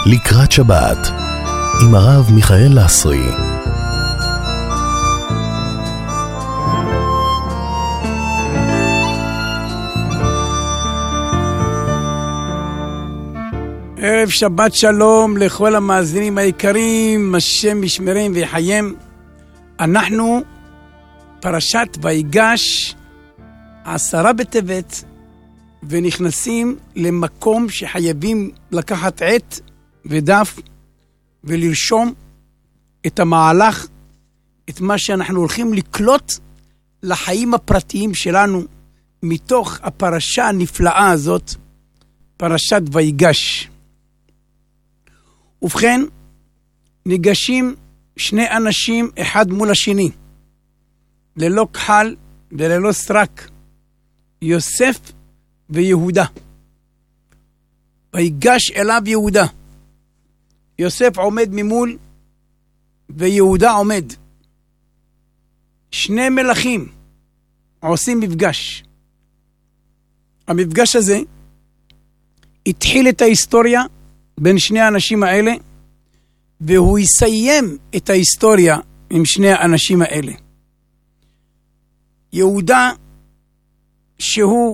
לקראת שבת עם הרב מיכאל לסרי. ערב שבת שלום לכל המאזינים היקרים, השם ישמרם ויחיים. אנחנו פרשת ויגש 10 בטבת, ונכנסים למקום שחייבים לקחת עט ודף ולרשום את המהלך, את מה שאנחנו הולכים לקלוט לחיים הפרטיים שלנו מתוך הפרשה הנפלאה הזאת, פרשת ויגש. ובכן, ניגשים שני אנשים אחד מול השני, ללא כחל וללא סרק, יוסף ויהודה. ויגש אליו יהודה. יוסף עומד ממול ויהודה עומד. שני מלכים עושים מפגש. המפגש הזה התחיל את ההיסטוריה בין שני האנשים האלה, והוא יסיים את ההיסטוריה עם שני האנשים האלה. יהודה, שהוא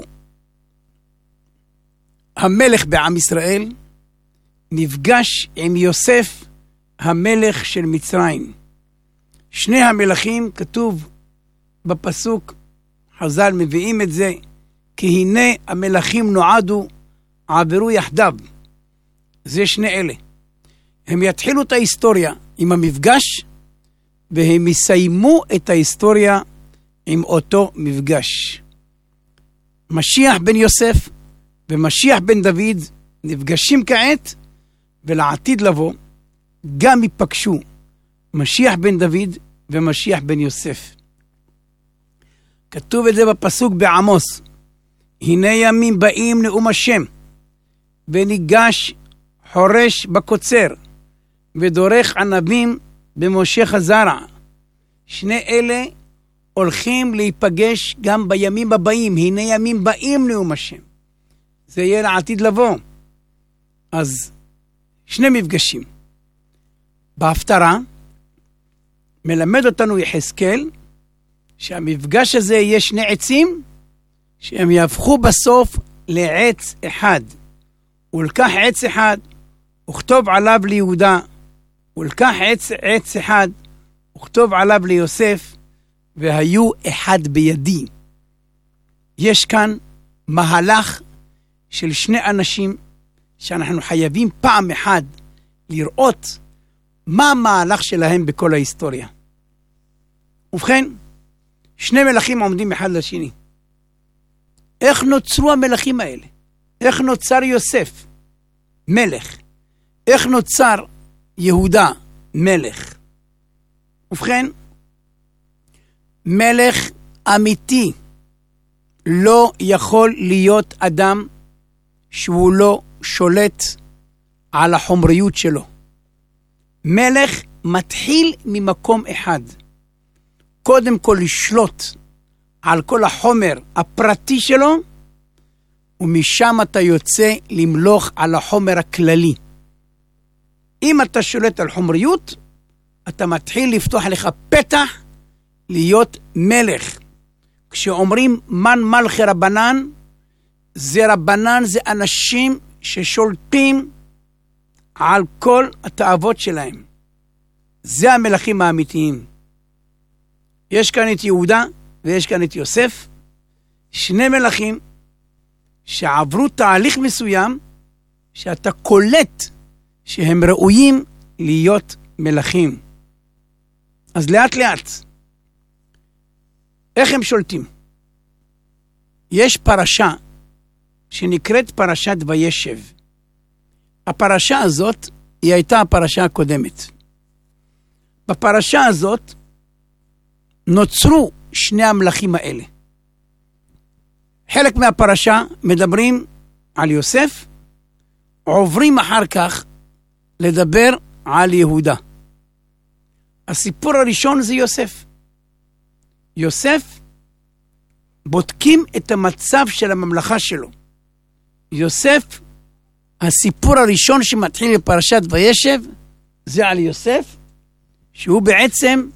המלך בעם ישראל, נפגש עם יוסף, המלך של מצרים. שני המלכים, כתוב בפסוק, חז"ל מביאים את זה, כי הנה המלכים נועדו עברו יחדיו. זה שני אלה. הם יתחילו את ההיסטוריה עם המפגש, והם יסיימו את ההיסטוריה עם אותו מפגש. משיח בן יוסף ומשיח בן דוד נפגשים כעת, ולעתיד לבוא גם ייפגשו משיח בן דוד ומשיח בן יוסף. כתוב את זה בפסוק בעמוס, הנה ימים באים נאום השם, וניגש חורש בקוצר, ודורך ענבים במושך הזרע. שני אלה הולכים להיפגש גם בימים הבאים. הנה ימים באים נאום השם, זה יהיה לעתיד לבוא. אז שני מפגשים. בהפטרה מלמד אותנו יחזקאל שהמפגש הזה יהיה שני עצים שהם יהפכו בסוף לעץ אחד. ולקח עץ אחד וכתוב עליו ליהודה, ולקח עץ אחד וכתוב עליו ליוסף, והיו אחד בידי. יש כאן מהלך של שני אנשים שאנחנו חייבים פעם אחת לראות מה המהלך שלהם בכל ההיסטוריה. ובכן, שני מלכים עומדים אחד לשני. איך נוצרו המלכים האלה? איך נוצר יוסף? מלך. איך נוצר יהודה? מלך. ובכן, מלך אמיתי לא יכול להיות אדם שהוא לא שולט על החומריות שלו. מלך מתחיל ממקום אחד. קודם כל לשלוט על כל החומר הפרטי שלו, ומשם אתה יוצא למלוך על החומר הכללי. אם אתה שולט על חומריות, אתה מתחיל לפתוח לך פתח להיות מלך. כשאומרים מן מלכי רבנן, זה רבנן, זה אנשים ששולטים על כל התאוות שלהם. זה המלכים האמיתיים. יש כאן את יהודה ויש כאן את יוסף, שני מלכים שעברו תהליך מסוים שאתה קולט שהם ראויים להיות מלכים. אז לאט לאט, איך הם שולטים? יש פרשה שנקראת פרשת וישב. הפרשה הזאת היא הייתה הפרשה הקודמת. בפרשה הזאת נוצרו שני המלכים האלה. חלק מהפרשה מדברים על יוסף, עוברים אחר כך לדבר על יהודה. הסיפור הראשון זה יוסף. יוסף, בודקים את המצב של הממלכה שלו. יוסף הסיפור הראשון שמתחיל בפרשת וישב, זה על יוסף, שהוא בעצם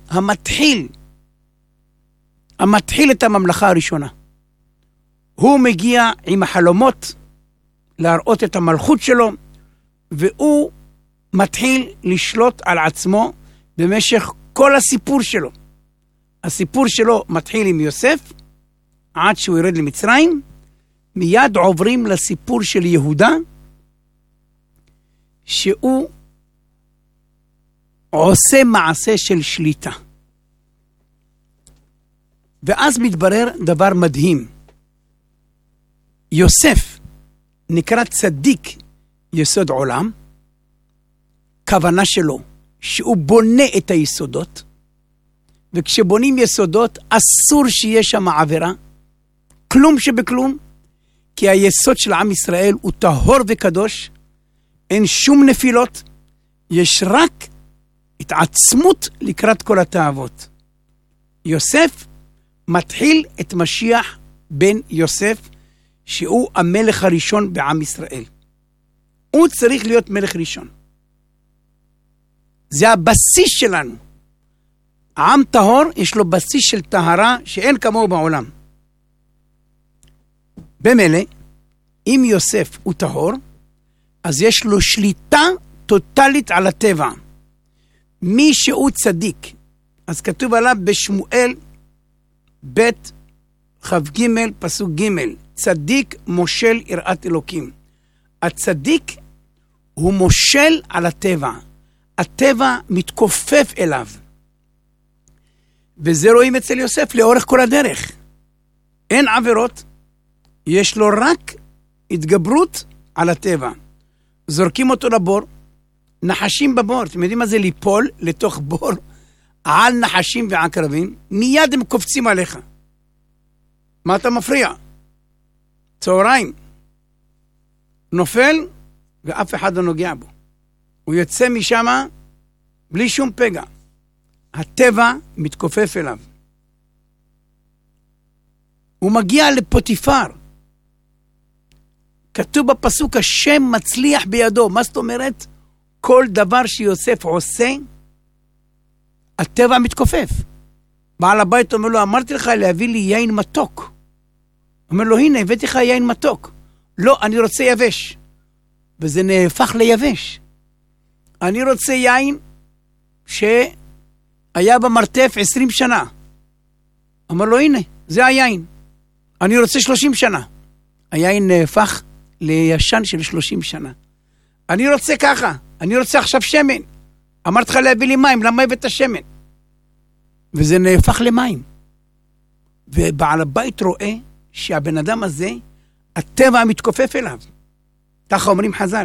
המתחיל את הממלכה הראשונה. הוא מגיע עם החלומות להראות את המלכות שלו, והוא מתחיל לשלוט על עצמו במשך כל הסיפור שלו. הסיפור שלו מתחיל עם יוסף, עד שהוא ירד למצרים, מיד עוברים לסיפור של יהודה, שהוא עושה מעשה של שליטה. ואז מתברר דבר מדהים. יוסף נקרא צדיק יסוד עולם, כוונה שלו שהוא בונה את היסודות, וכשבונים יסודות אסור שיהיה שם עבירה, כלום שבכלום, כי היסוד של עם ישראל הוא טהור וקדוש, אין שום נפילות, יש רק התעצמות לקראת כל התאוות. יוסף מתחיל את משיח בן יוסף, שהוא המלך הראשון בעם ישראל. הוא צריך להיות מלך ראשון. זה הבסיס שלנו. העם טהור יש לו בסיס של טהרה שאין כמוהו בעולם. במילא, אם יוסף הוא טהור, אז יש לו שליטה טוטלית על הטבע. מי שהוא צדיק, אז כתוב עליו בשמואל בית כ"ג פסוק ג', צדיק מושל יראת אלוקים. הצדיק הוא מושל על הטבע. הטבע מתכופף אליו. וזה רואים אצל יוסף לאורך כל הדרך. אין עבירות, יש לו רק התגברות על הטבע. זורקים אותו לבור, נחשים בבור. אתם יודעים מה זה ליפול לתוך בור על נחשים ועקרבים? מיד הם קופצים עליך. מה אתה מפריע? צהריים. נופל ואף אחד לא נוגע בו. הוא יוצא משם בלי שום פגע. הטבע מתכופף אליו. הוא מגיע לפוטיפר. כתוב בפסוק השם מצליח בידו. מה זאת אומרת? כל דבר שיוסף עושה, הטבע מתכופף. בעל הבית אומר לו, אמרתי לך להביא לי יין מתוק. אומר לו, הנה, הבאתי לך יין מתוק. לא, אני רוצה יבש. וזה נהפך ליבש. אני רוצה יין שהיה במרתף 20 שנה. אמר לו, הנה, זה היין. אני רוצה 30 שנה. היין נהפך לישן של 30 שנה. אני רוצה ככה. אני רוצה עכשיו שמן. אמרתי לך להביא לי מים, למה הבאת שמן? וזה נהפך למים. ובעל הבית רואה שהבן אדם הזה, הטבע מתכופף אליו. ככה אומרים חז"ל.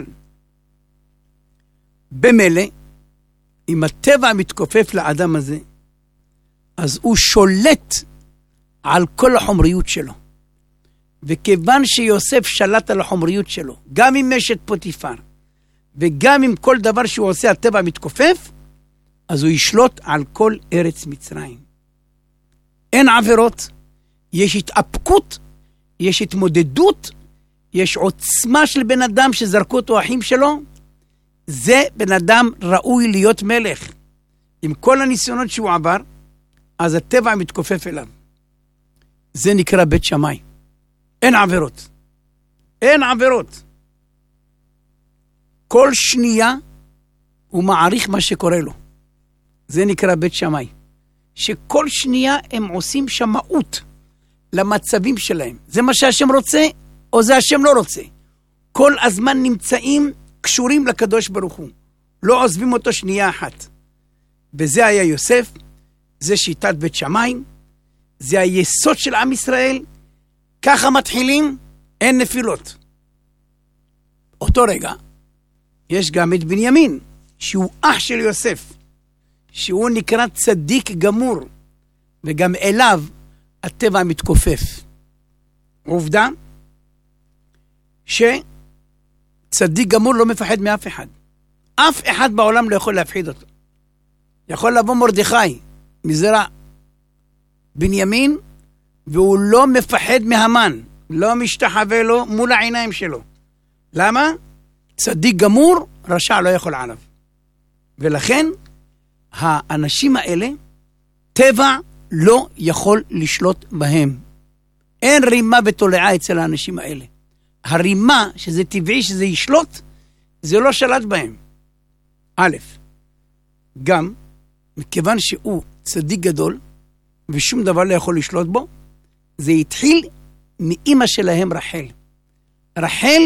במילא, אם הטבע מתכופף לאדם הזה, אז הוא שולט על כל החומריות שלו. וכיוון שיוסף שלט על החומריות שלו, גם עם אשת פוטיפר, וגם עם כל דבר שהוא עושה, הטבע מתכופף, אז הוא ישלוט על כל ארץ מצרים. אין עבירות, יש התאפקות, יש התמודדות, יש עוצמה של בן אדם שזרקו אותו האחים שלו, זה בן אדם ראוי להיות מלך. עם כל הניסיונות שהוא עבר, אז הטבע מתכופף אליו. זה נקרא בית שמאי. אין עבירות. אין עבירות. כל שנייה הוא מעריך מה שקורה לו. זה נקרא בית שמאי. שכל שנייה הם עושים שמאות למצבים שלהם. זה מה שהשם רוצה, או זה השם לא רוצה. כל הזמן נמצאים קשורים לקדוש ברוך הוא. לא עוזבים אותו שנייה אחת. וזה היה יוסף, זה שיטת בית שמאי, זה היסוד של עם ישראל, ככה מתחילים, אין נפילות. אותו רגע, יש גם את בנימין, שהוא אח של יוסף, שהוא נקרא צדיק גמור, וגם אליו הטבע מתכופף. עובדה, שצדיק גמור לא מפחד מאף אחד. אף אחד בעולם לא יכול להפחיד אותו. יכול לבוא מרדכי, מזרע בנימין, והוא לא מפחד מהמן, לא משתחווה לו מול העיניים שלו. למה? צדיק גמור, רשע לא יכול עליו. ולכן, האנשים האלה, טבע לא יכול לשלוט בהם. אין רימה ותולעה אצל האנשים האלה. הרימה, שזה טבעי, שזה ישלוט, זה לא שלט בהם. א', גם, מכיוון שהוא צדיק גדול, ושום דבר לא יכול לשלוט בו, זה התחיל מאמא שלהם רחל. רחל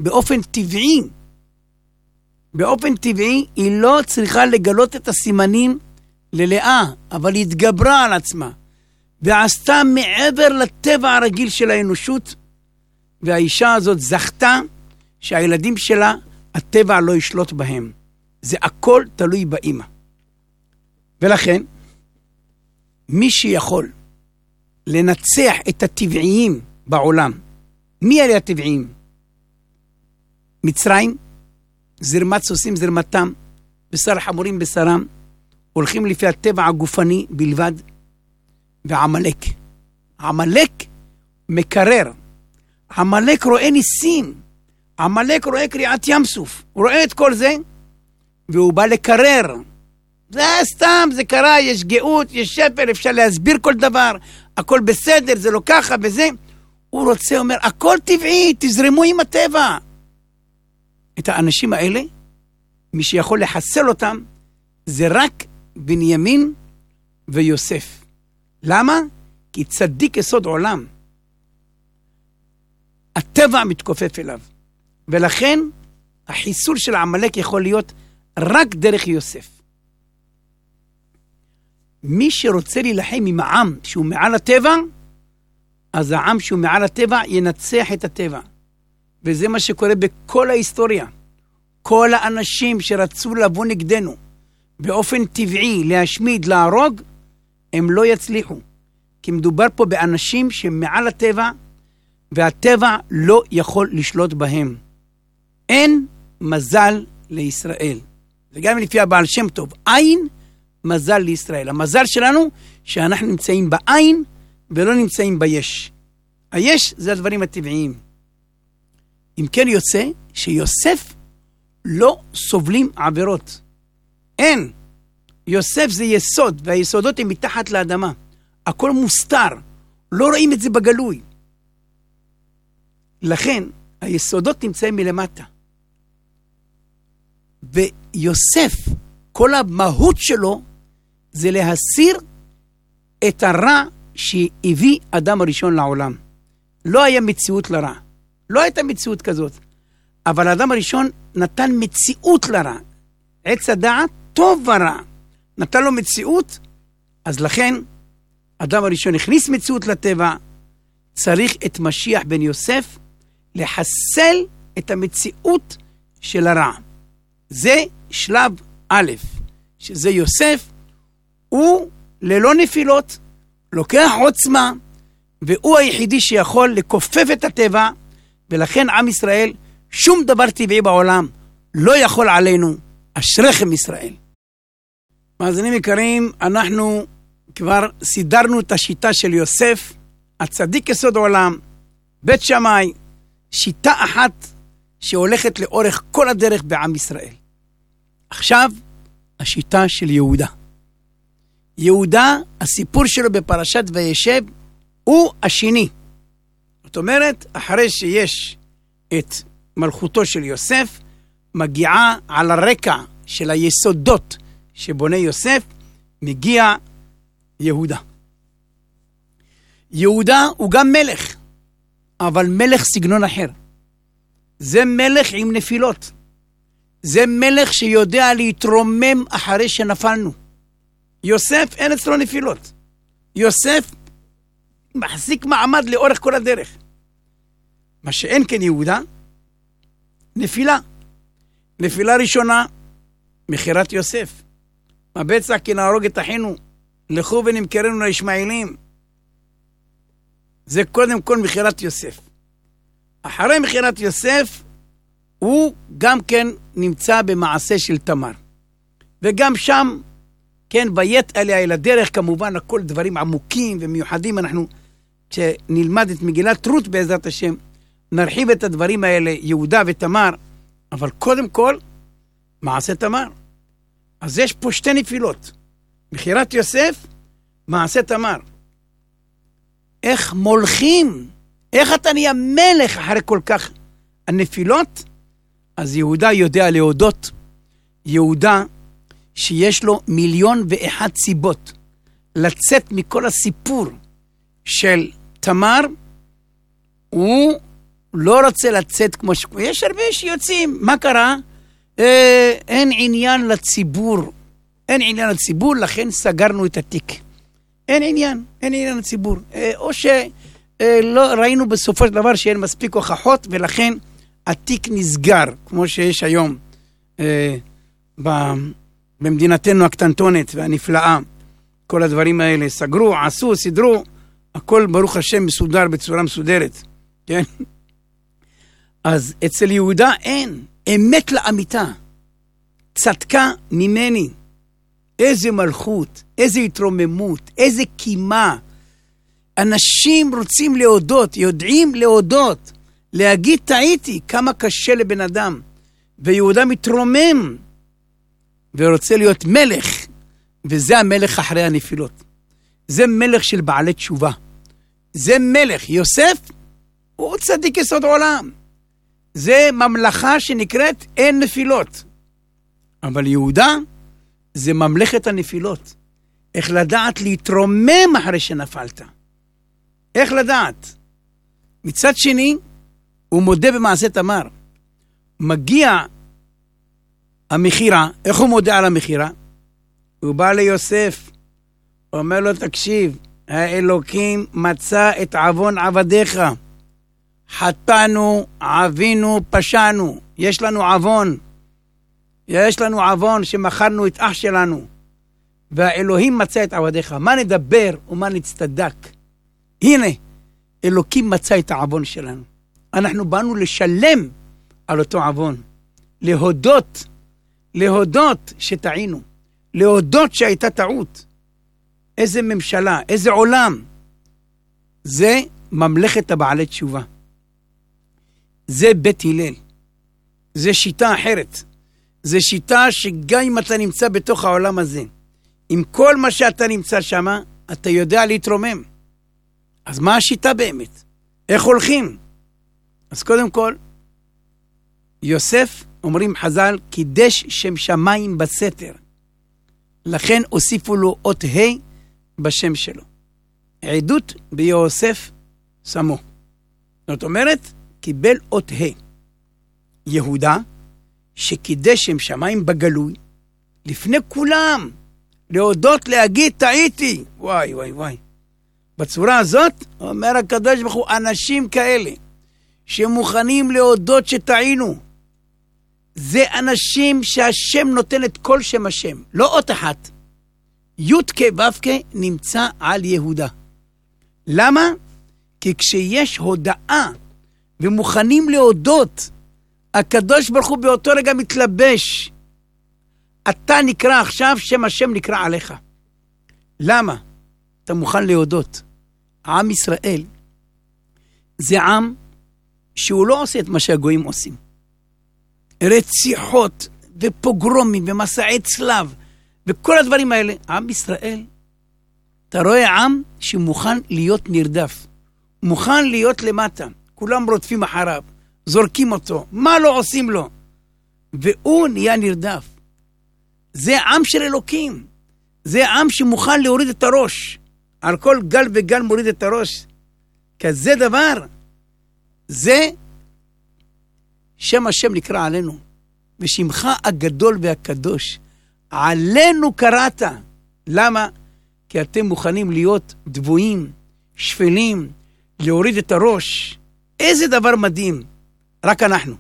באופן טבעי, היא לא צריכה לגלות את הסימנים ללאה, אבל היא התגברה על עצמה, ועשתה מעבר לטבע הרגיל של האנושות, והאישה הזאת זכתה שהילדים שלה, הטבע לא ישלוט בהם. זה הכל תלוי באמא. ולכן, מי שיכול לנצח את הטבעיים בעולם, מי אלה הטבעיים? מצרים, זרמת סוסים זרמתם, בשר חמורים בשרם, הולכים לפי הטבע הגופני בלבד, ועמלק. עמלק מקרר. עמלק רואה ניסים. עמלק רואה קריעת ים סוף. הוא רואה את כל זה, והוא בא לקרר. זה סתם, זה קרה, יש גאות, יש שפל, אפשר להסביר כל דבר, הכל בסדר, זה לא ככה וזה. הוא רוצה, אומר, הכל טבעי, תזרמו עם הטבע. את האנשים האלה, מי שיכול לחסל אותם, זה רק בנימין ויוסף. למה? כי צדיק יסוד עולם. הטבע מתכופף אליו. ולכן, החיסול של העמלק יכול להיות רק דרך יוסף. מי שרוצה להילחם עם העם שהוא מעל הטבע, אז העם שהוא מעל הטבע ינצח את הטבע. וזה מה שקורה בכל ההיסטוריה. כל האנשים שרצו לבוא נגדנו, באופן טבעי, להשמיד, להרוג, הם לא יצליחו. כי מדובר פה באנשים שהם מעל הטבע, והטבע לא יכול לשלוט בהם. אין מזל לישראל. וגם לפי הבעל שם טוב, אין מזל לישראל. המזל שלנו שאנחנו נמצאים בעין ולא נמצאים ביש. היש זה הדברים הטבעיים. אם כן יוצא שיוסף לא סובלים עבירות. אין. יוסף זה יסוד, והיסודות הם מתחת לאדמה. הכל מוסתר. לא רואים את זה בגלוי. לכן, היסודות נמצאים מלמטה. ויוסף, כל המהות שלו, זה להסיר את הרע שהביא אדם הראשון לעולם. לא היה מציאות לרע. לא הייתה מציאות כזאת. אבל האדם הראשון נתן מציאות לרע. עץ הדעת טוב ורע. נתן לו מציאות, אז לכן, האדם הראשון הכניס מציאות לטבע, צריך את משיח בן יוסף, לחסל את המציאות של הרע. זה שלב א', שזה יוסף, הוא ללא נפילות, לוקח עוצמה, והוא היחידי שיכול לכופף את הטבע, ולכן עם ישראל, שום דבר טבעי בעולם לא יכול עלינו, אשריכם ישראל. מאזינים יקרים, אנחנו כבר סידרנו את השיטה של יוסף, הצדיק יסוד עולם, בית שמאי, שיטה אחת שהולכת לאורך כל הדרך בעם ישראל. עכשיו, השיטה של יהודה. יהודה, הסיפור שלו בפרשת וישב, הוא השני. זאת אומרת, אחרי שיש את מלכותו של יוסף, מגיעה על הרקע של היסודות שבונה יוסף, מגיע יהודה. יהודה הוא גם מלך, אבל מלך סגנון אחר. זה מלך עם נפילות. זה מלך שיודע להתרומם אחרי שנפלנו. יוסף אין אצלו נפילות. יוסף מחזיק מעמד לאורך כל הדרך. מה שאין כן יהודה, נפילה. נפילה ראשונה, מחירת יוסף. מבצע כי נהרוג את אחינו, לכו ונמכרנו לישמעאלים. זה קודם כל מחירת יוסף. אחרי מחירת יוסף, הוא גם כן נמצא במעשה של תמר. וגם שם, כן, ויית עליה אל הדרך, כמובן, הכל דברים עמוקים ומיוחדים. אנחנו, כשנלמד את מגילת רות בעזרת השם, נרחיב את הדברים האלה, יהודה ותמר, אבל קודם כל, מעשה תמר. אז יש פה שתי נפילות. מכירת יוסף, מעשה תמר. איך מולכים? איך אתה נהיה מלך אחרי כל כך הנפילות? אז יהודה יודע להודות. יהודה שיש לו 1,000,001 סיבות לצאת מכל הסיפור של תמר, הוא לא רוצה לצאת כמו יש הרבה שיוצאים. מה קרה? אין עניין לציבור. אין עניין לציבור, לכן סגרנו את התיק. אין עניין לציבור. או שלא ראינו בסופו של דבר שאין מספיק הוכחות, ולכן התיק נסגר, כמו שיש היום במדינתנו הקטנטונת והנפלאה. כל הדברים האלה סגרו, עשו, סדרו, הכל ברוך השם מסודר בצורה מסודרת. כן? אז אצל יהודה אין, אמת לאמיתה, צדקה ממני. איזה מלכות, איזה התרוממות, איזה קימה. אנשים רוצים להודות, יודעים להודות, להגיד טעיתי, כמה קשה לבן אדם. ויהודה מתרומם, ורוצה להיות מלך, וזה המלך אחרי הנפילות. זה מלך של בעלי תשובה. זה מלך. יוסף הוא צדיק יסוד עולם. זה ממלכה שנקראת אין נפילות. אבל יהודה זה ממלכת הנפילות. איך לדעת להתרומם אחרי שנפלת. איך לדעת? מצד שני, הוא מודה במעשה תמר. מגיע המחירה, איך הוא מודה על המחירה? הוא בא ליוסף, אומר לו, תקשיב, האלוקים מצא את עוון עבדיך. חטאנו, עבינו, פשענו. יש לנו עוון. יש לנו עוון שמכרנו את אח שלנו. והאלוהים מצא את עבדיך. מה נדבר ומה נצטדק? הנה, אלוקים מצא את העוון שלנו. אנחנו באנו לשלם על אותו עוון. להודות שטעינו. להודות שהייתה טעות. איזה ממשלה, איזה עולם. זה ממלכת הבעלי תשובה. זה בית הלל. זה שיטה אחרת. זה שיטה שגם אם אתה נמצא בתוך העולם הזה, עם כל מה שאתה נמצא שם, אתה יודע להתרומם. אז מה השיטה באמת? איך הולכים? אז קודם כל, יוסף, אומרים חז"ל, קידש שם שמיים בסתר. לכן הוסיפו לו אות ה' בשם שלו. עדות ביוסף שמו. זאת אומרת, קיבל אות ה'. יהודה, שקידש שם שמיים בגלוי, לפני כולם, להודות, להגיד, טעיתי. וואי. בצורה הזאת, אומר הקדוש ברוך הוא, אנשים כאלה, שמוכנים להודות שטעינו, זה אנשים שהשם נותן את כל שם השם, לא אות אחת. י' ו' נמצא על יהודה. למה? כי כשיש הודאה ומוכנים להודות, הקדוש ברוך הוא באותו רגע מתלבש. אתה נקרא עכשיו, שם השם נקרא עליך. למה? אתה מוכן להודות. עם ישראל זה עם שהוא לא עושה את מה שהגויים עושים. רציחות ופוגרומים ומסעי צלב וכל הדברים האלה. עם ישראל, אתה רואה עם שמוכן להיות נרדף. מוכן להיות למטה. כולם רודפים אחריו. זורקים אותו. מה לא עושים לו? והוא נהיה נרדף. זה עם של אלוקים. זה עם שמוכן להוריד את הראש. על כל גל וגל מוריד את הראש. כזה דבר. זה שם השם נקרא עלינו. ושמך הגדול והקדוש. עלינו קראת. למה? כי אתם מוכנים להיות דבויים, שפלים, להוריד את הראש. איזה דבר מדהים. רק אנחנו.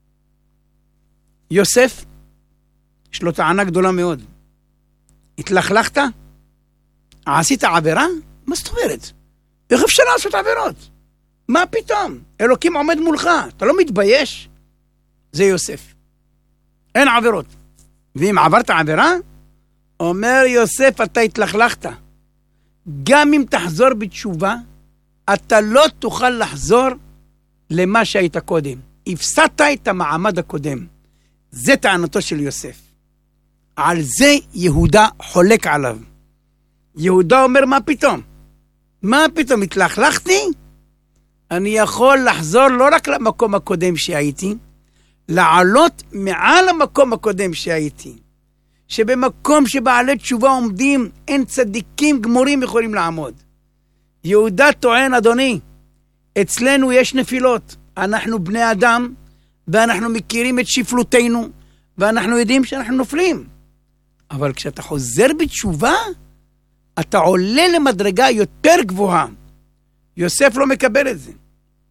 יוסף, יש לו טענה גדולה מאוד. התלכלכת? עשית עבירה? מה זאת אומרת? איך אפשר לעשות עבירות? מה פתאום? אלוקים עומד מולך, אתה לא מתבייש? זה יוסף. אין עבירות. ואם עברת עבירה, אומר יוסף, אתה התלכלכת. גם אם תחזור בתשובה, אתה לא תוכל לחזור למה שהיית קודם. הפסדת את המעמד הקודם. זה טענתו של יוסף. על זה יהודה חולק עליו. יהודה אומר, מה פתאום? מה פתאום? התלכלכתי? אני יכול לחזור לא רק למקום הקודם שהייתי, לעלות מעל המקום הקודם שהייתי. שבמקום שבעלי תשובה עומדים, אין צדיקים גמורים יכולים לעמוד. יהודה טוען, אדוני, אצלנו יש נפילות. אנחנו בני אדם, ואנחנו מכירים את שפלותנו, ואנחנו יודעים שאנחנו נופלים. אבל כשאתה חוזר בתשובה, אתה עולה למדרגה יותר גבוהה. יוסף לא מקבל את זה.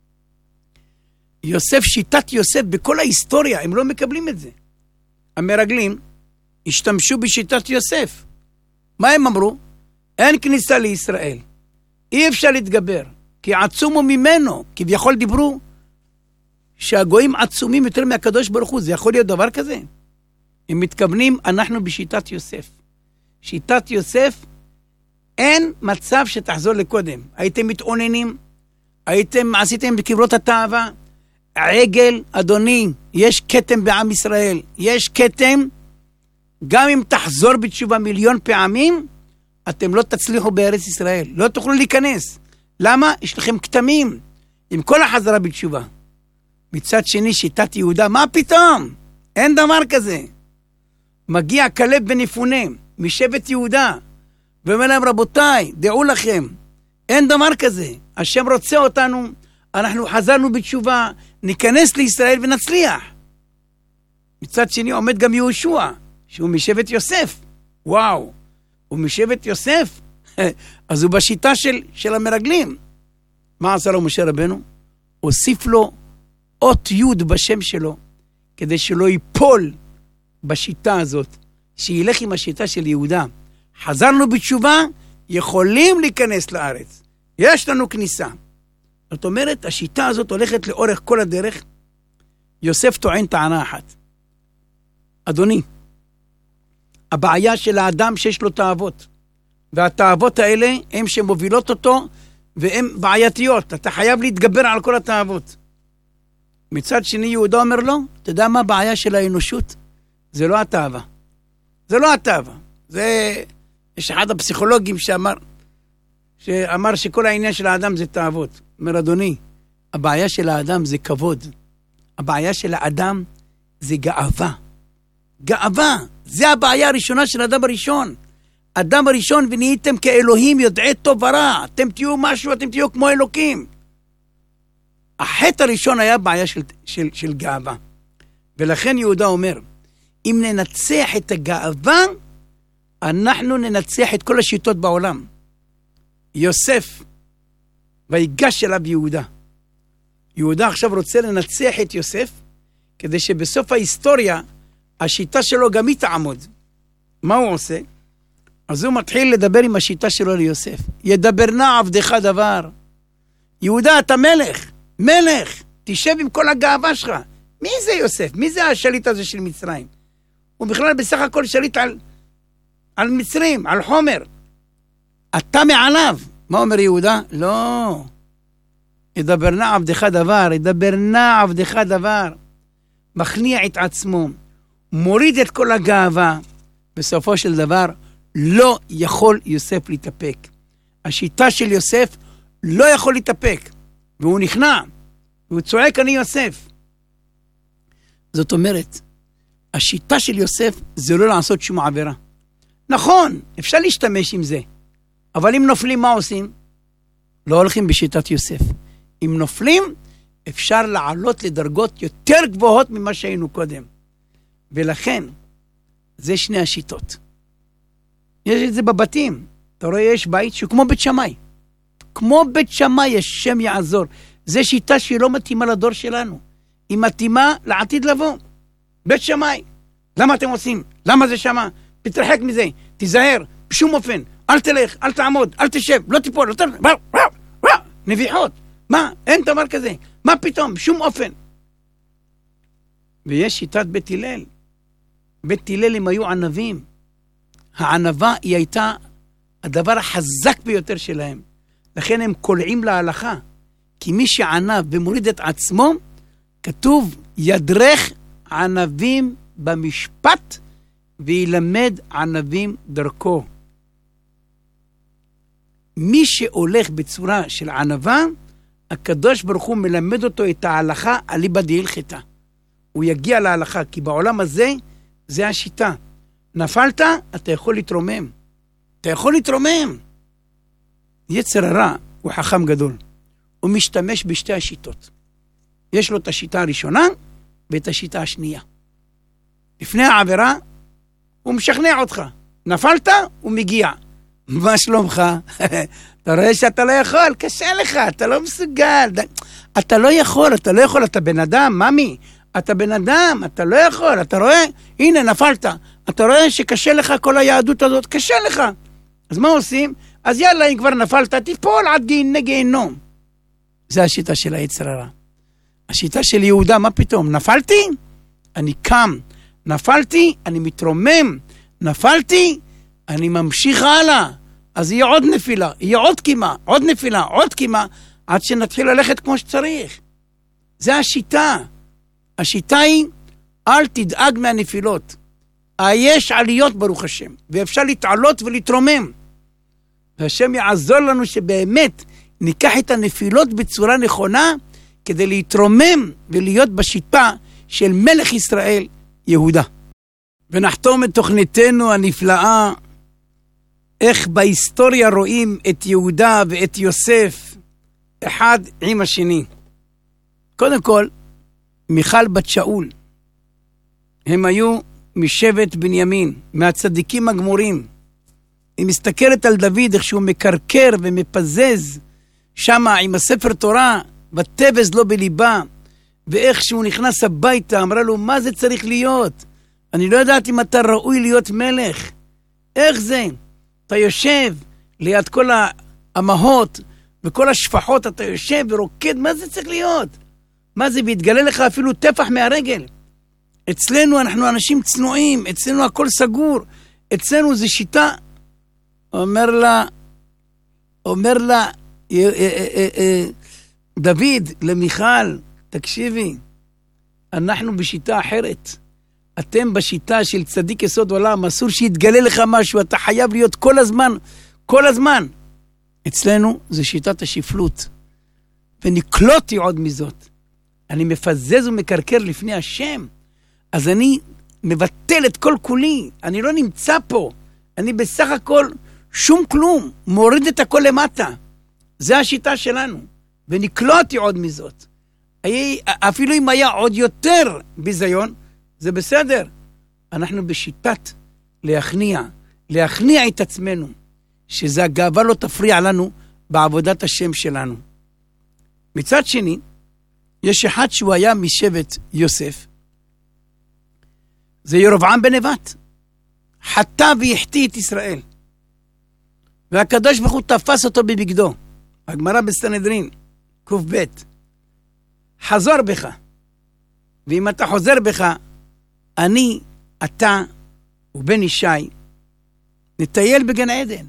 יוסף, שיטת יוסף בכל ההיסטוריה, הם לא מקבלים את זה. המרגלים השתמשו בשיטת יוסף. מה הם אמרו? אין כניסה לישראל. אי אפשר להתגבר, כי עצומו ממנו. כביכול דיברו שהגויים עצומים יותר מהקדוש ברוך הוא. זה יכול להיות דבר כזה? הם מתכוונים, אנחנו בשיטת יוסף. שיטת יוסף, אין מצב שתחזור לקודם. הייתם מתעוננים, עשיתם בקברות התאווה, עגל, אדוני, יש כתם בעם ישראל, יש כתם, גם אם תחזור בתשובה 1,000,000 פעמים, אתם לא תצליחו בארץ ישראל, לא תוכלו להיכנס. למה? יש לכם כתמים, עם כל החזרה בתשובה. מצד שני, שיטת יהודה, מה פתאום? אין דבר כזה. מגיע כלב בן יפונה, משבט יהודה, ואומר להם, רבותיי, דעו לכם, אין דבר כזה. השם רוצה אותנו, אנחנו חזרנו בתשובה, ניכנס לישראל ונצליח. מצד שני עומד גם יהושע, שהוא משבט יוסף. וואו, הוא משבט יוסף? אז הוא בשיטה של המרגלים. מה עשה לו משה רבנו? הוסיף לו אות י' בשם שלו, כדי שלא ייפול בשיטה הזאת, שילך עם השיטה של יהודה. חזרנו בתשובה, יכולים להיכנס לארץ. יש לנו כניסה. זאת אומרת, השיטה הזאת הולכת לאורך כל הדרך. יוסף טוען טענה אחת. אדוני, הבעיה של האדם שיש לו תאוות, והתאוות האלה הם שמובילות אותו, והן בעייתיות. אתה חייב להתגבר על כל התאוות. מצד שני, יהודה אומר לו, אתה יודע מה הבעיה של האנושות? זה לא התאווה. זה לא התאווה. יש אחד הפסיכולוגים שאמר שכל העניין של האדם זה תאוות. אומר, אדוני, הבעיה של האדם זה כבוד. הבעיה של האדם זה גאווה. גאווה, זה הבעיה הראשונה של האדם הראשון. אדם הראשון, ונהייתם כאלוהים יודעי טוב ורע. אתם תהיו משהו, אתם תהיו כמו אלוקים. החטא הראשון היה בעיה של גאווה. ולכן יהודה אומר, אם ננצח את הגאווה, אנחנו ננצח את כל השיטות בעולם. יוסף, ויגש אליו יהודה. יהודה עכשיו רוצה לנצח את יוסף, כדי שבסוף ההיסטוריה, השיטה שלו גם היא תעמוד. מה הוא עושה? אז הוא מתחיל לדבר עם השיטה שלו ליוסף. ידבר נא עבדך דבר. יהודה, אתה מלך. מלך. תשב עם כל הגאווה שלך. מי זה יוסף? מי זה השליט הזה של מצרים? הוא בכלל בסך הכל שליט על מצרים, על חומר. אתה מעליו. מה אומר יהודה? לא. ידבר נא עבדך דבר. ידבר נא עבדך דבר. מכניע את עצמו. מוריד את כל הגאווה. בסופו של דבר, לא יכול יוסף להתאפק. השיטה של יוסף לא יכול להתאפק. והוא נכנע. והוא צועק, אני יוסף. זאת אומרת, השיטה של יוסף זה לא לעשות שום עבירה. נכון, אפשר להשתמש עם זה. אבל אם נופלים, מה עושים? לא הולכים בשיטת יוסף. אם נופלים, אפשר לעלות לדרגות יותר גבוהות ממה שהיינו קודם. ולכן, זה שני השיטות. יש את זה בבתים. אתה רואה, יש בית שהוא כמו בית שמאי. כמו בית שמאי, השם יעזור. זה שיטה שהיא לא מתאימה לדור שלנו. היא מתאימה לעתיד לבוא. בית שמאי. למה אתם עושים? למה זה שמה? תתרחק מזה. תיזהר. בשום אופן. אל תלך, אל תעמוד, אל תשב, לא תיפול, לא תלך. נביחות. מה? אין דבר כזה. מה פתאום? בשום אופן. ויש שיטת בית הלל. בית הלל הם היו ענבים. הענבה היא הייתה הדבר החזק ביותר שלהם. לכן הם קולעים להלכה. כי מי שענב ומוריד את עצמו, כתוב, ידרך ענבים במשפט וילמד ענבים דרכו. מי שהולך בצורה של ענבה, הקדוש ברוך הוא מלמד אותו את ההלכה אליבא דהלכתא. הוא יגיע להלכה, כי בעולם הזה זה השיטה. נפלת, אתה יכול להתרומם. אתה יכול להתרומם. יצר הרע הוא חכם גדול. הוא משתמש בשתי השיטות. יש לו את השיטה הראשונה ואת השיטה השנייה. לפני העבירה, הוא משכנע אותך. נפלת, הוא מגיע. מה שלומך? אתה רואה שאתה לא יכול, קשה לך, אתה לא מסוגל. אתה לא יכול, אתה בן אדם, ממי. אתה בן אדם, אתה לא יכול, אתה רואה? הנה, נפלת. אתה רואה שקשה לך כל היהדות הזאת, קשה לך. אז מה עושים? אז יאללה, אם כבר נפלת, תיפול עד גיהינום. זה השיטה של היצר הרע. השיטה של יהודה, מה פתאום? נפלתי? אני קם. נפלתי? אני מתרומם. נפלתי? אני ממשיך הלאה. אז יהיה עוד נפילה, יהיה עוד קימה, עוד נפילה, עוד קימה, עד שנתחיל ללכת כמו שצריך. זה השיטה. השיטה היא, אל תדאג מהנפילות. יש עליות ברוך השם, ואפשר להתעלות ולהתרומם. והשם יעזור לנו שבאמת ניקח את הנפילות בצורה נכונה, כדי להתרומם ולהיות בשיטה של מלך ישראל, יהודה. ונחתום את תוכניתנו הנפלאה, איך בהיסטוריה רואים את יהודה ואת יוסף, אחד עם השני. קודם כל, מיכל בת שאול, הם היו משבט בנימין, מהצדיקים הגמורים. היא מסתכלת על דוד, איך שהוא מקרקר ומפזז, שמה עם הספר תורה, ותבז לו בליבה, ואיך שהוא נכנס הביתה, אמרה לו, מה זה צריך להיות? אני לא יודעת אם אתה ראוי להיות מלך. איך זה? אתה יושב ליד כל האמהות וכל השפחות, אתה יושב ורוקד, מה זה צריך להיות? מה זה? והתגלה לך אפילו טפח מהרגל. אצלנו אנחנו אנשים צנועים, אצלנו הכל סגור, אצלנו זה שיטה. אומר לה דוד למיכל, תקשיבי, אנחנו בשיטה אחרת. אתם בשיטה של צדיק יסוד עולם, אסור שיתגלה לך משהו, אתה חייב להיות כל הזמן. אצלנו זה שיטת השפלות. ונקלותי עוד מזאת. אני מפזז ומקרקר לפני השם. אז אני מבטל את כל כולי. אני לא נמצא פה. אני בסך הכל שום כלום. מוריד את הכל למטה. זה השיטה שלנו. ונקלותי עוד מזאת. אפילו אם היה עוד יותר ביזיון, זה בסדר. אנחנו בשיטת להכניע את עצמנו, שזה הגאווה לא תפריע לנו בעבודת השם שלנו. מצד שני, יש אחד שהוא היה משבט יוסף, זה ירבעם בן נבט, חטא והחטיא את ישראל, והקדוש ברוך הוא תפס אותו בבגדו. הגמרא בסנהדרין, ק"ב, חזור בך, ואם אתה חוזר בך, אני, אתה ובן ישי נטייל בגן עדן.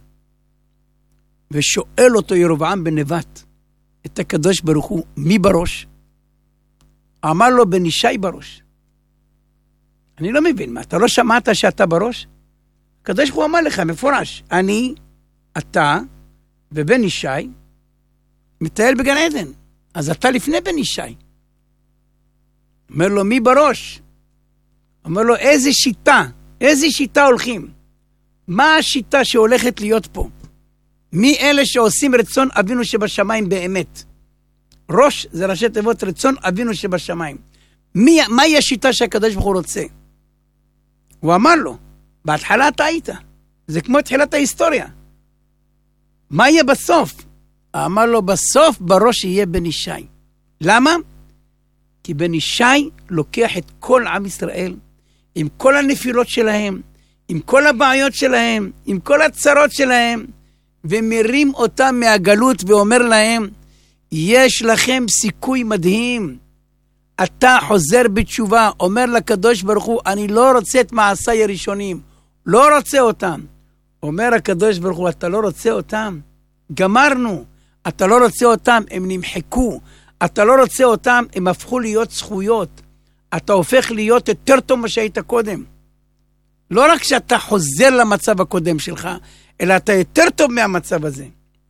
ושואל אותו ירבעם בן נבט את הקדוש ברוך הוא, מי בראש? אמר לו, בן ישי בראש. אני לא מבין, מה, אתה לא שמעת שאתה בראש? הקדוש ברוך הוא אמר לך מפורש, אני, אתה ובן ישי מטייל בגן עדן. אז אתה לפני בן ישי. אומר לו, מי בראש? אומר לו, איזה שיטה הולכים? מה השיטה שהולכת להיות פה? מי אלה שעושים רצון אבינו שבשמיים באמת? ראש זה ראשי תיבות רצון אבינו שבשמיים. מהי השיטה שהקדוש ברוך הוא רוצה? הוא אמר לו, בהתחלה אתה היית. זה כמו תחילת ההיסטוריה. מה יהיה בסוף? אמר לו, בסוף בראש יהיה בן ישי. למה? כי בן ישי לוקח את כל עם ישראל, עם כל הנפילות שלהם, עם כל הבעיות שלהם, עם כל הצרות שלהם, ומרים אותם מהגלות ואומר להם, יש לכם סיכוי מדהים. אתה חוזר בתשובה, אומר לקדוש ברוך הוא, אני לא רוצה את מעשיי הראשונים, לא רוצה אותם. אומר הקדוש ברוך הוא, אתה לא רוצה אותם? גמרנו. אתה לא רוצה אותם, הם נמחקו. אתה לא רוצה אותם, הם הפכו להיות זכויות. אתה הופך להיות יותר טוב מה שהיית קודם. לא רק שאתה חוזר למצב הקודם שלך, אלא אתה יותר טוב מהמצב הזה.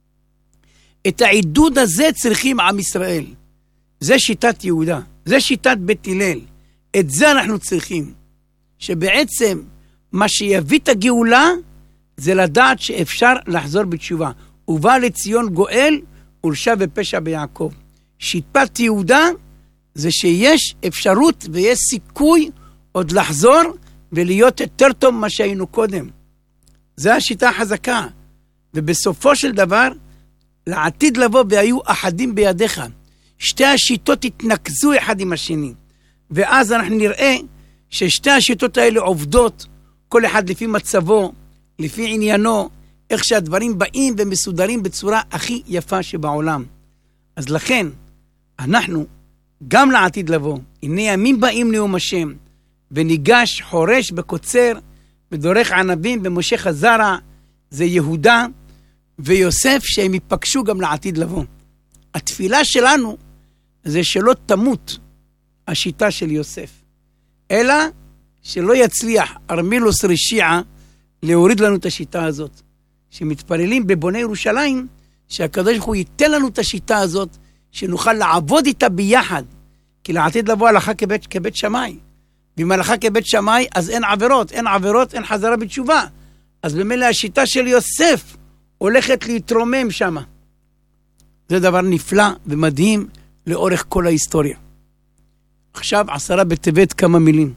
את העידוד הזה צריכים עם ישראל. זה שיטת יהודה, זה שיטת בית הלל. את זה אנחנו צריכים. שבעצם מה שיביא את הגאולה, זה לדעת שאפשר לחזור בתשובה. ובא לציון גואל, ולשב בפשע ביעקב. שיטת יהודה, זה שיש אפשרות ויש סיכוי עוד לחזור, ולהיות יותר טוב מה שהיינו קודם. זו השיטה החזקה. ובסופו של דבר, לעתיד לבוא והיו אחדים בידיך. שתי השיטות התנקזו אחד עם השני. ואז אנחנו נראה ששתי השיטות האלה עובדות, כל אחד לפי מצבו, לפי עניינו, איך שהדברים באים ומסודרים בצורה הכי יפה שבעולם. אז לכן, אנחנו, גם לעתיד לבוא, הנה ימים באים נאום השם, וניגש חורש בקוצר, ודורך ענבים במושך הזרע, זה יהודה ויוסף, שהם ייפגשו גם לעתיד לבוא. התפילה שלנו זה שלא תמות השיטה של יוסף, אלא שלא יצליח ארמילוס רשיעה להוריד לנו את השיטה הזאת. שמתפללים בבוני ירושלים, שהקדוש ברוך הוא ייתן לנו את השיטה הזאת, שנוכל לעבוד איתה ביחד, כי לעתיד לבוא הלכה כבית שמאי. ואם הלכה כבית שמאי, אז אין עבירות, אין חזרה בתשובה. אז במילא השיטה של יוסף הולכת להתרומם שם. זה דבר נפלא ומדהים לאורך כל ההיסטוריה. עכשיו 10 בטבת כמה מילים.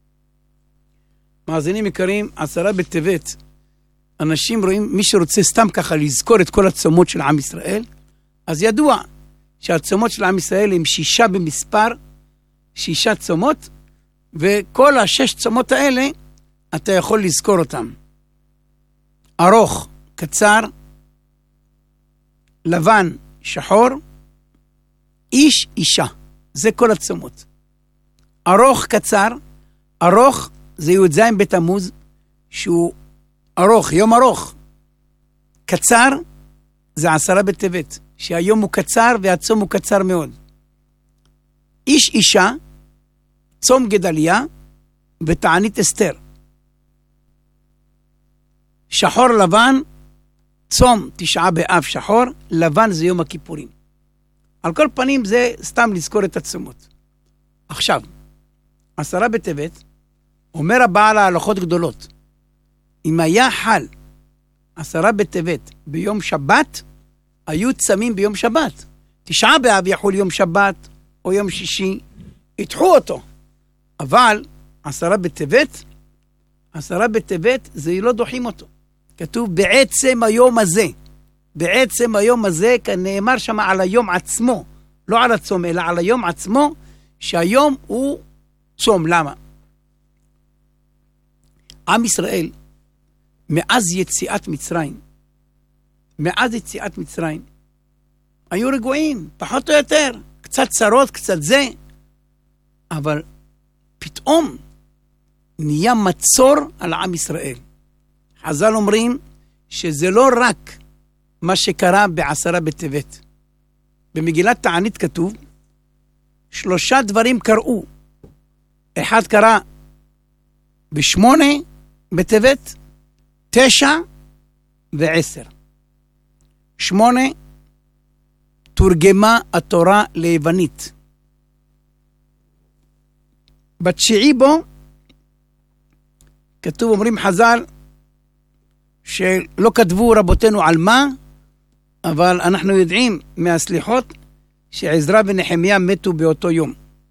מאזינים יקרים, 10 בטבת, אנשים רואים, מי שרוצה סתם ככה לזכור את כל הצומות של עם ישראל, אז ידוע שהצומות של עם ישראל הם 6 במספר, 6 צומות, וכל 6 צומות האלה אתה יכול לזכור אותם. ארוך, קצר, לבן, שחור, איש, אישה. זה כל הצומות. ארוך, קצר, ארוך זה י"ז בתמוז, שהוא ארוך, יום ארוך. קצר זה 10 בטבת, שהיום הוא קצר והצום הוא קצר מאוד. איש, אישה, צום גדליה ותענית אסתר. שחור לבן, צום 9 באב שחור, לבן זה יום הכיפורים. על כל פנים זה סתם לזכור את הצומות. עכשיו, 10 בטבת, אומר הבעל ההלכות גדולות, אם היה חל 10 בטבת ביום שבת, היו צמים ביום שבת. 9 באב יחול יום שבת או יום שישי, ידחו אותו. אבל 10 בטבת, 10 בטבת זה לא דוחים אותו. כתוב בעצם היום הזה. בעצם היום הזה, כאן נאמר שם על היום עצמו, לא על הצום, אלא על היום עצמו, שהיום הוא צום. למה? עם ישראל, מאז יציאת מצרים, היו רגועים, פחות או יותר, קצת צרות, קצת זה, אבל פתאום נהיה מצור על עם ישראל. חז"ל אומרים שזה לא רק מה שקרה ב10 בטבת. במגילת תענית כתוב, 3 דברים קראו. אחד קרה ב8 בטבת, 9 ו10. 8, תורגמה התורה ליוונית. ב9 בו, כתוב, אומרים חז"ל, שלא כתבו רבותינו על מה, אבל אנחנו יודעים מהסליחות שעזרא ונחמיה מתו באותו יום.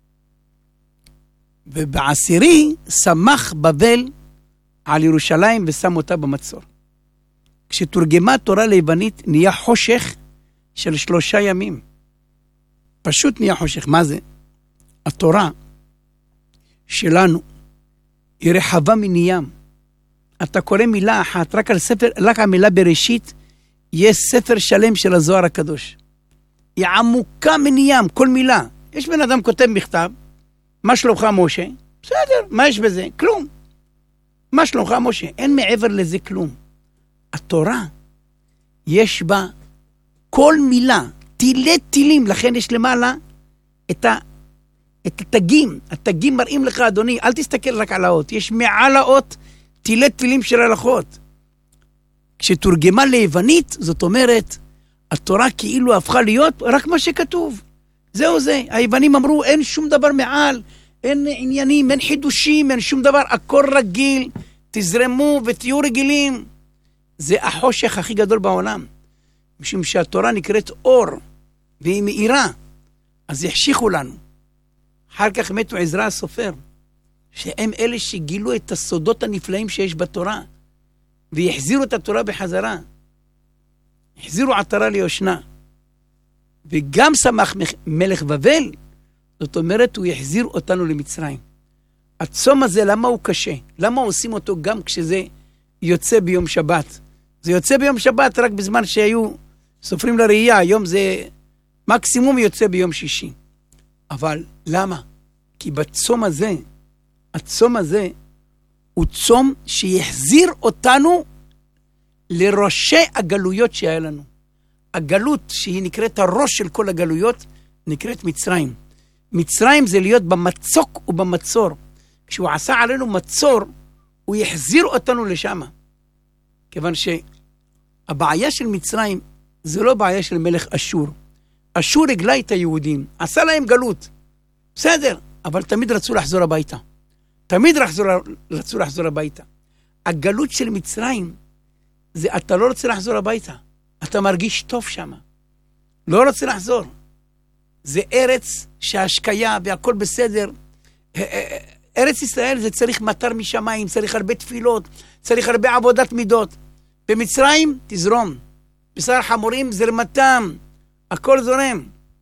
וב10 שמח בבל על ירושלים ושם אותה במצור. כשתורגמה תורה ליוונית נהיה חושך של 3 ימים. פשוט נהיה חושך. מה זה? התורה שלנו היא רחבה מנים. אתה קורא מילה אחת, רק על מילה בראשית, יש ספר שלם של הזוהר הקדוש. היא עמוקה מנים, כל מילה. יש בן אדם כותב מכתב, מה שלומך משה? בסדר, מה יש בזה? כלום. מה שלומך משה? אין מעבר לזה כלום. התורה, יש בה כל מילה, תילי תילים, לכן יש למעלה את את התגים. התגים מראים לך, אדוני, אל תסתכל רק על האות. יש מעל האות תילי תפילים של הלכות. כשתורגמה ליוונית, זאת אומרת, התורה כאילו הפכה להיות רק מה שכתוב. זהו זה. היוונים אמרו, אין שום דבר מעל, אין עניינים, אין חידושים, אין שום דבר, הכל רגיל, תזרמו ותהיו רגילים. זה החושך הכי גדול בעולם. משום שהתורה נקראת אור, והיא מאירה, אז יחשיכו לנו. אחר כך מתו עזרא הסופר, שהם אלה שגילו את הסודות הנפלאים שיש בתורה, ויחזירו את התורה בחזרה. החזירו עטרה ליושנה. וגם שמח מלך בבל, זאת אומרת, הוא יחזיר אותנו למצרים. הצום הזה, למה הוא קשה? למה עושים אותו גם כשזה יוצא ביום שבת? זה יוצא ביום שבת רק בזמן שהיו סופרים לראייה, היום זה מקסימום יוצא ביום שישי. אבל למה? כי בצום הזה, הצום הזה, הוא צום שיחזיר אותנו לראשי הגלויות שהיה לנו. הגלות שהיא נקראת הראש של כל הגלויות, נקראת מצרים. מצרים זה להיות במצוק ובמצור. כשהוא עשה עלינו מצור, הוא יחזיר אותנו לשם. כיוון שהבעיה של מצרים זה לא בעיה של מלך אשור. אשור הגלה את היהודים, עשה להם גלות. בסדר, אבל תמיד רצו לחזור הביתה. תמיד רצו לחזור הביתה. הגלות של מצרים זה אתה לא רוצה לחזור הביתה. אתה מרגיש טוב שם. לא רוצה לחזור. זה ארץ שההשקיה והכל בסדר. ארץ ישראל זה צריך מטר משמיים, צריך הרבה תפילות, צריך הרבה עבודת מידות. במצרים תזרום. בשר חמורים זרמתם. הכל זורם.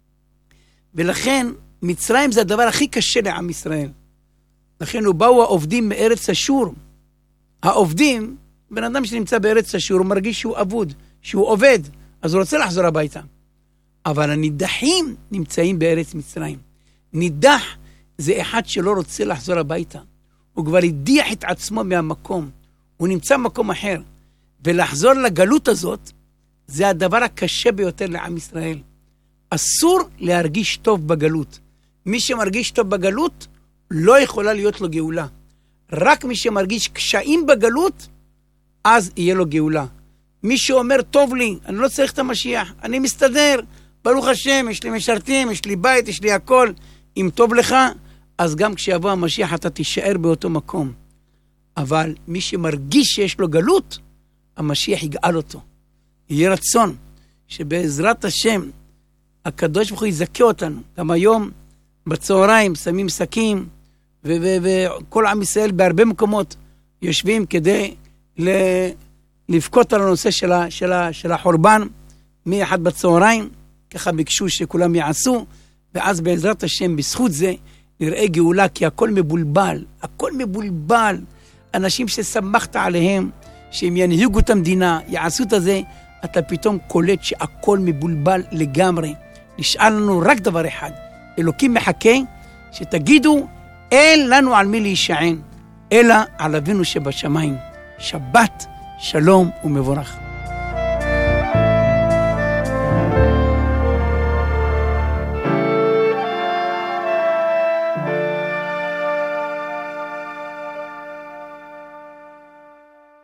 ולכן מצרים זה הדבר הכי קשה לעם ישראל. לכן הוא באו העובדים מארץ אשור. העובדים, בן אדם שנמצא בארץ אשור, הוא מרגיש שהוא עבוד, שהוא עובד, אז הוא רוצה לחזור הביתה. אבל הנידחים נמצאים בארץ מצרים. נידח זה אחד שלא רוצה לחזור הביתה. הוא כבר הדיח את עצמו מהמקום. הוא נמצא במקום אחר. ולחזור לגלות הזאת, זה הדבר הקשה ביותר לעם ישראל. אסור להרגיש טוב בגלות. מי שמרגיש טוב בגלות, לא יכולה להיות לו גאולה. רק מי שמרגיש קשיים בגלות, אז יהיה לו גאולה. מי שאומר, טוב לי, אני לא צריך את המשיח, אני מסתדר, ברוך השם, יש לי משרתים, יש לי בית, יש לי הכל, אם טוב לך, אז גם כשיבוא המשיח אתה תישאר באותו מקום. אבל מי שמרגיש שיש לו גלות, המשיח יגאל אותו. יהיה רצון שבעזרת השם, הקדוש ברוך הוא יזכה אותנו. גם היום, בצהריים, שמים שקים, וכל עם ישראל בהרבה מקומות יושבים כדי לבכות על הנושא של החורבן, מ-1 בצהריים, ככה ביקשו שכולם יעשו, ואז בעזרת השם, בזכות זה, נראה גאולה, כי הכל מבולבל, הכל מבולבל. אנשים ששמחת עליהם, שהם ינהיגו את המדינה, יעשו את זה, אתה פתאום קולט שהכל מבולבל לגמרי. נשאר לנו רק דבר אחד, אלוקים מחכה שתגידו, אין לנו על מי להישען, אלא על אבינו שבשמיים. שבת, שלום ומבורך.